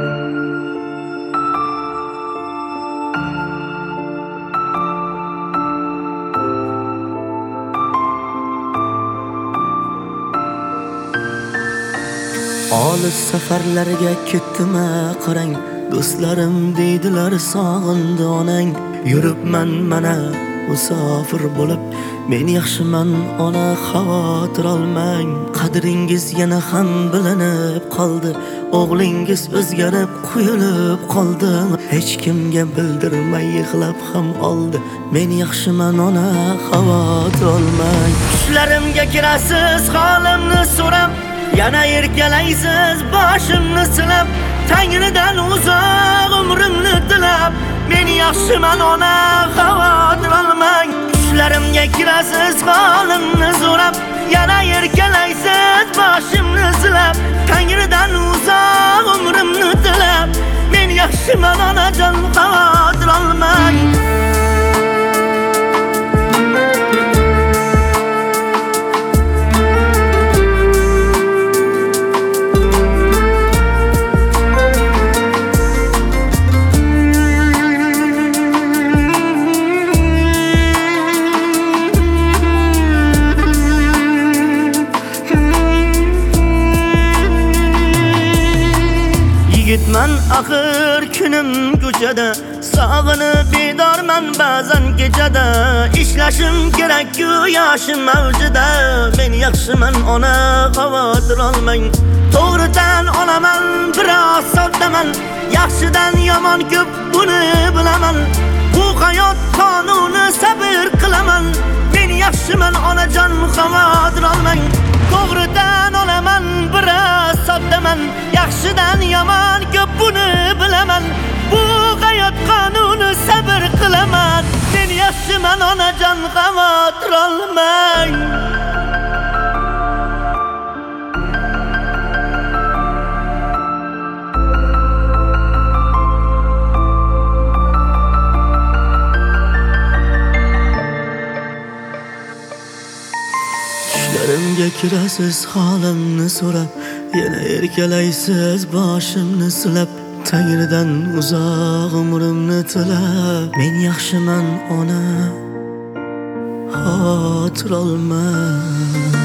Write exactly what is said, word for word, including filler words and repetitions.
Olis safarlarga ketdim qarang, do'stlarim deydilar sog'indi onang. Yuribman mana musofir bo'lib, men yaxshiman ona, xavotir olmang. Qadringiz yana ham bilinib qoldi, o'g'lingiz o'zgarib quyilib qoldi. Hech kimga bildirmay yig'lab ham oldi, men yaxshiman ona, xavotir olmang. Tushlarimga kirasiz holimni so'rab, yana erkalaysiz boshimni silab, Tangridan uzoq umrimni tilab, men yaxshiman ona, xavotir olmang. Tushlarimga kirasiz holimni so'rab, yana erkalaysiz boshimni silab, Tangridan uzoq umrimni tilab, men yaxshiman onajon, xavotir olmang. Yigitman axir kunim ko'chada, sog'inib bedorman ba'zan kechada. Ishlashim kerak-ku yoshim avjida, men yaxshiman ona, xavotir olmang. To'g'ridan olaman, biroz soddaman, yaxshidan yomon ko'p buni bilaman. Bu hayot qonuni, sabr qilaman, men yaxshiman onajon, xavotir olmang. To'g'ridan olaman, biroz soddaman, yaxshidan yomon ko'p buni bilaman. Bu hayot qonuni, sabr qilaman, men yaxshiman onajon, xavotir olmang. Tushlarimga kirasiz holimni so'rab, yana erkalaysiz boshimni silab, Tangridan uzoq umrimni tilab, men yaxshiman ona, xavotir olmang.